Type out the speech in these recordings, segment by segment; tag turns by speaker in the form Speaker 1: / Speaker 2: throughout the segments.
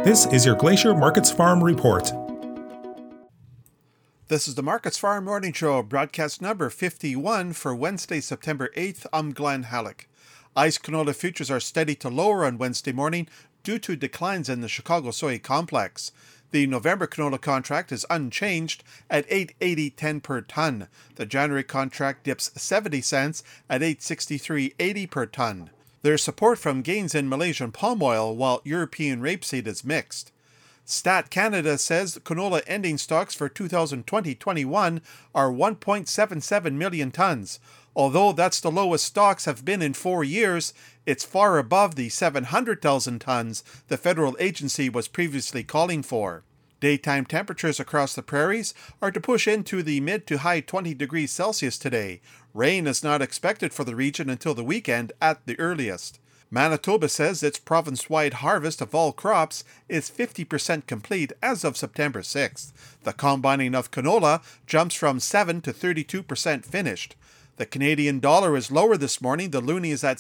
Speaker 1: This is your Glacier Markets Farm Report.
Speaker 2: This is the Markets Farm Morning Show, broadcast number 51 for Wednesday, September 8th. I'm Glenn Halleck. ICE canola futures are steady to lower on Wednesday morning due to declines in the Chicago soy complex. The November canola contract is unchanged at $8.80.10 per ton. The January contract dips 70 cents at $8.63.80 per ton. There's support from gains in Malaysian palm oil, while European rapeseed is mixed. Stat Canada says canola ending stocks for 2020-21 are 1.77 million tons. Although that's the lowest stocks have been in 4 years, it's far above the 700,000 tons the federal agency was previously calling for. Daytime temperatures across the prairies are to push into the mid to high 20 degrees Celsius today. Rain is not expected for the region until the weekend at the earliest. Manitoba says its province-wide harvest of all crops is 50% complete as of September 6th. The combining of canola jumps from 7 to 32% finished. The Canadian dollar is lower this morning. The loonie is at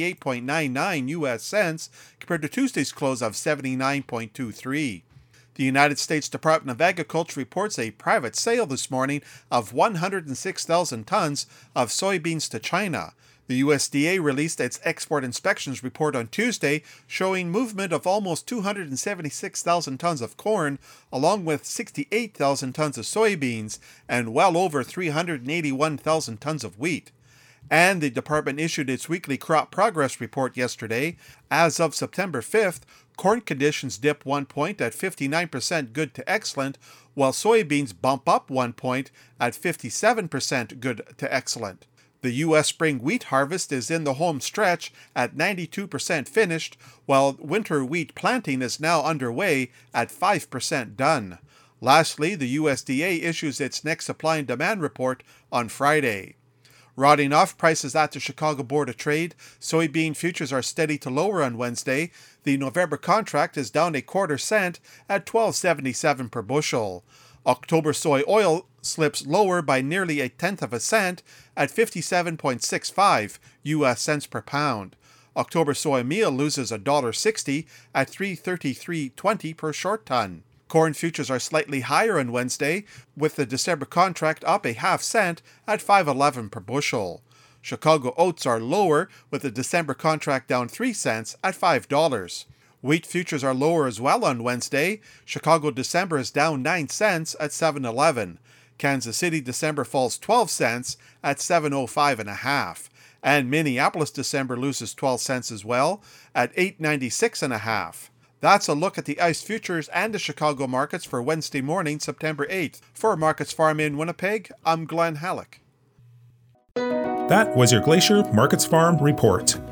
Speaker 2: 78.99 US cents compared to Tuesday's close of 79.23. The United States Department of Agriculture reports a private sale this morning of 106,000 tons of soybeans to China. The USDA released its export inspections report on Tuesday, showing movement of almost 276,000 tons of corn, along with 68,000 tons of soybeans and well over 381,000 tons of wheat. And the department issued its weekly crop progress report yesterday. As of September 5th, corn conditions dip 1 point at 59% good to excellent, while soybeans bump up 1 point at 57% good to excellent. The U.S. spring wheat harvest is in the home stretch at 92% finished, while winter wheat planting is now underway at 5% done. Lastly, the USDA issues its next supply and demand report on Friday. Rodding off prices at the Chicago Board of Trade, soybean futures are steady to lower on Wednesday. The November contract is down 1/4 cent at $12.77 per bushel. October soy oil slips lower by nearly 1/10 cent at 57.65 US cents per pound. October soy meal loses $1.60 at $3.3320 per short ton. Corn futures are slightly higher on Wednesday, with the December contract up 1/2 cent at $5.11 per bushel. Chicago oats are lower, with the December contract down 3 cents at $5. Wheat futures are lower as well on Wednesday. Chicago December is down 9 cents at $7.11. Kansas City December falls 12 cents at $7.05 1/2. And Minneapolis December loses 12 cents as well at $8.96 1/2. That's a look at the ICE futures and the Chicago markets for Wednesday morning, September 8th. For Markets Farm in Winnipeg, I'm Glenn Halleck.
Speaker 1: That was your Glacier Markets Farm Report.